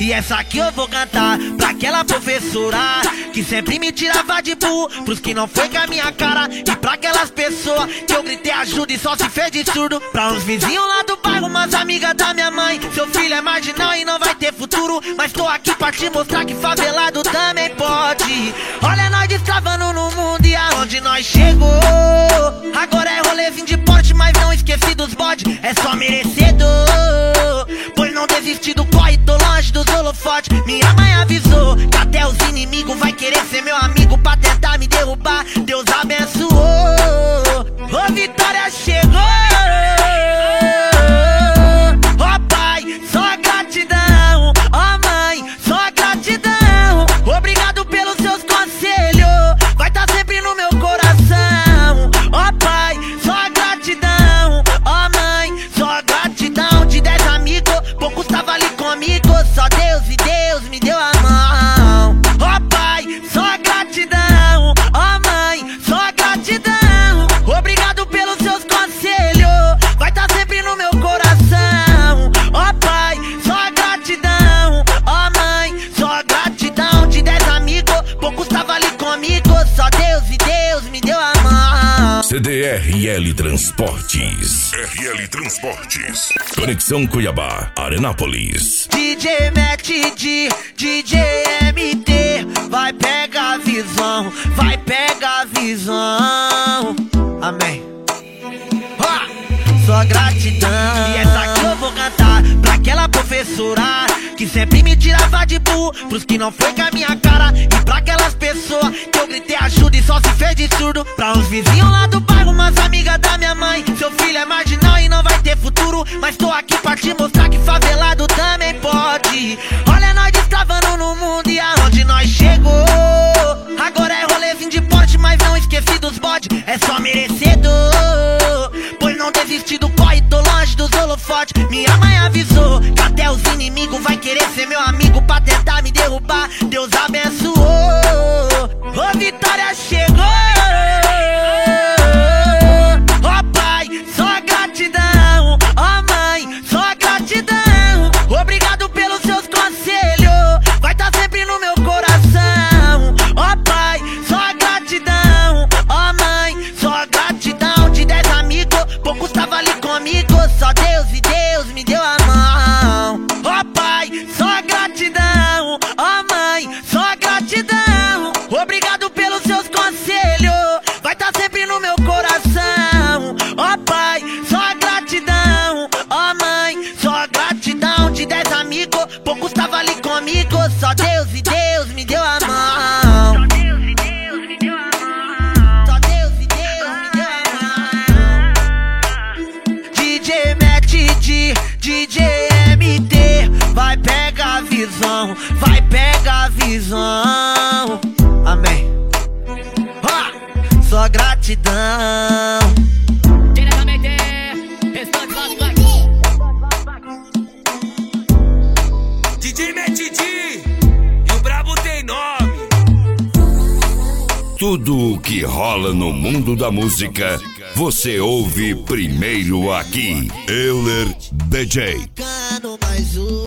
E essa aqui eu vou cantar pra aquela professora que sempre me tirava de burro pros que não foi com a minha cara. E pra aquelas pessoas que eu gritei ajuda e só se fez de surdo. Pra uns vizinhos lá do bairro, umas amigas da minha mãe. Seu filho é marginal e não vai ter futuro, mas tô aqui pra te mostrar que favelado também pode. Olha nós destravando no mundo e aonde nós chegou. Agora é rolezinho de porte, mas não esqueci dos bodes. É só merecedor, pois não desisti do corre, tô longe dos holofotes. Minha mãe avisou que até os inimigos vai querer ser meu amigo pra tentar me derrubar. Deus abençoou, ô vitória chegou. Ó pai, só gratidão. Ó mãe, só gratidão. Obrigado pelos seus conselhos, vai tá sempre no meu coração. Ó pai, só gratidão. Ó mãe, só gratidão. De 10 amigos, poucos tava ali comigo. Só Deus e Deus me deu a mão. Ó pai, só gratidão. Ó mãe, só gratidão. Obrigado pelos seus conselhos, vai tá sempre no meu coração. Ó pai, só gratidão. Ó mãe, só gratidão. De 10 amigos, poucos tava ali comigo. Só Deus e Deus me deu a mão. CDRL Transportes. RL Transportes. Conexão Cuiabá, Arenápolis. DJ Matt D, DJ MT, vai pegar a visão, vai pegar a visão. Amém. Só gratidão. E essa aqui eu vou cantar pra aquela professora que sempre me tirava de burro pros que não foi com a minha cara. E pra aquelas pessoas que eu gritei ajuda e só se fez de surdo. Pra uns vizinhos lá do bairro, umas amigas da minha mãe. Seu filho é marginal e não vai ter futuro, mas tô aqui pra te mostrar que favelado também pode. Olha nós destravando no mundo e aonde nós chegou. Agora é rolezinho de porte, mas não esqueci dos bodes. É só merecedor, pois não desisti do corre, tô longe dos holofotes. Minha mãe avisou que até os inimigos vai querer ser meu amigo pra tentar me derrubar. Deus abençoou, ô vitória chegou. Ó pai, só gratidão. Ó mãe, só gratidão. Obrigado pelos seus conselhos, vai tá sempre no meu coração. Ó pai, só gratidão. Ó mãe, só gratidão. De 10 amigos, poucos tava ali comigo. Só Deus e Deus me deu a mão. Ó pai, só gratidão. Ó mãe, só gratidão. Obrigado pelos seus conselhos, vai tá sempre no meu coração. Ó pai, só gratidão. Ó mãe, só gratidão. De 10 amigos, poucos tava ali comigo. Só Deus e Deus me deu a mão. Só Deus e Deus me deu a mão. Só Deus e Deus me deu a mão. DJ Matt D, DJ MT, vai pegar a visão, vai pegar a visão. Amém. Só gratidão. Diretamente, restante Las Vegas. DJ Matt D, e o brabo tem nome. Tudo o que rola no mundo da música, você ouve primeiro aqui. Euler DJ.